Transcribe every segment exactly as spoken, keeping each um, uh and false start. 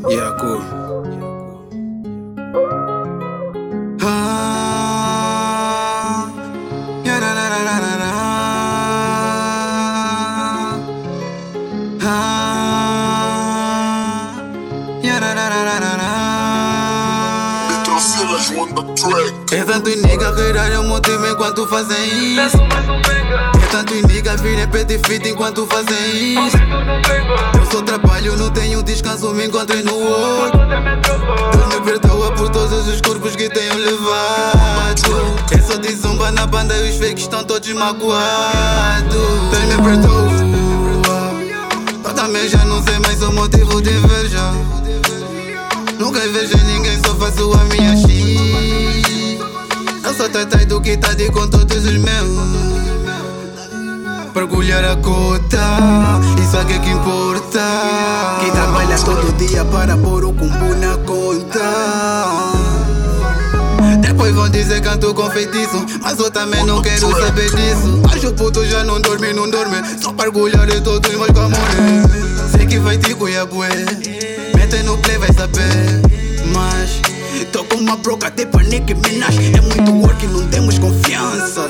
Yeah, cool. Ah, yeah, na, na, na, na, na, na. Ah, yeah, na, na, na, na, na, na. É tanto nigga virar eu motivo enquanto fazem isso. É tanto nigga vir em pet e fit enquanto fazem isso. Eu só trabalho, não tenho descanso, me encontrei no outro. Deus me perdoa por todos os corpos que tenho levado. Eu só de zumba na banda e os fakes estão todos magoados. Deus me perdoa. Eu também já não sei mais o motivo de inveja. Nunca invejo ninguém, só faço a minha shit. Eu só tratei do que tá de com todos os meus. Mergulhar a cota, isso aqui é que importa. Quem trabalha todo dia para pôr o combo na conta. Depois vão dizer que canto com feitiço, mas eu também não quero saber disso. Mas o puto já não dorme, não dorme. Só para mergulhar de todos meus camões. Sei que vai te cuidar, bué. Mete no play, vai saber. Mas tô com uma broca de Nicki Minaj. É muito work, não temos confiança.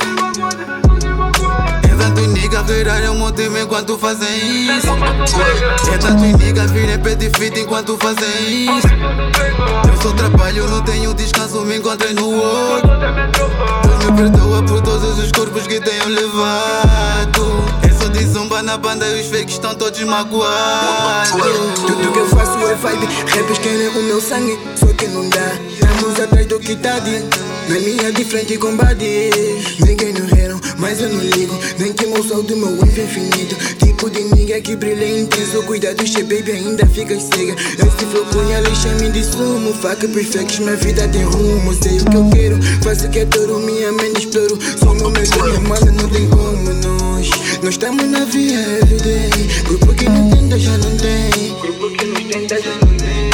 É tanto nigga virar eu motivo enquanto fazem isso. É tanto nigga vir em pet e fit enquanto fazem isso. Eu só trabalho, não tenho descanso, me encontrei no outro. Deus me perdoa por todos os corpos que tenho levado. Eu só de zumba na banda e os fakes estão todos magoados. Tudo que eu faço é vibe, rappers querem o meu sangue, só que não dá. Estamos atrás do que tá de na linha de frente combate. Ninguém não reram, mas eu não ligo. Nem que o sol do meu wave é infinito. Tipo de nigga que brilha intenso. Cuidado, che baby, ainda fica cega. Esse flow punha lixa-me de sumo. Fuck perfect, minha vida tem rumo. Sei o que eu quero, faço o que é touro. Minha mente exploro, sou meu medo, minha mala não tem como nós. Nós estamos na via everyday. Grupo que não tenta já não tem. Grupo que não tenta já não tem.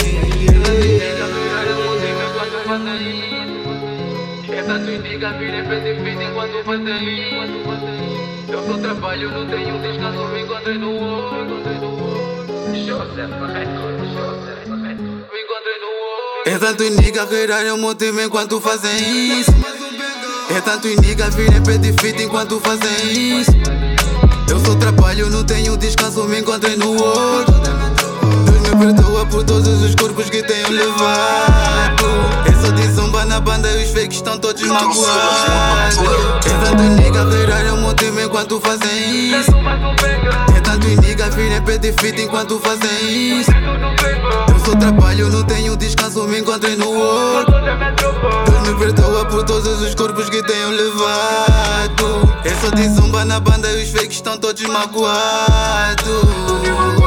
É tanto indica, vira em pet e fit enquanto fazem. Eu só trabalho, não tenho descanso, me encontrei no outro. Joseph Record, Joseph Record. Me encontrei no outro. É tanto indica, virar eu motivo enquanto fazem isso. É tanto indica, vira em pet e fit enquanto fazem isso. Eu só trabalho, não tenho descanso, me encontrei no outro. Deus me perdoa por todos os corpos que tenho levado. Eu só de zumba na banda e os fakes estão todos magoados. É tanto nigga virar eu motivo enquanto fazem isso. É tanto nigga vir em pet e fit enquanto fazem isso. Eu só trabalho, não tenho descanso, me encontrei no outro. Deus me perdoa por todos os corpos que tenho levado. Eu só de zumba na banda e os fakes estão todos magoados.